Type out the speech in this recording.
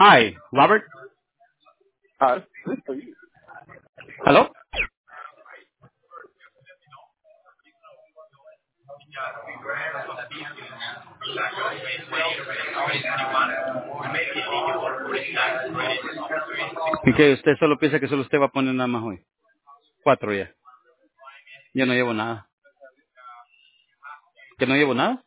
Hi, Robert. This for you. Hello. ¿Y que usted solo piensa que solo usted va a poner nada más hoy? Cuatro ya. Yo no llevo nada. ¿Que no llevo nada?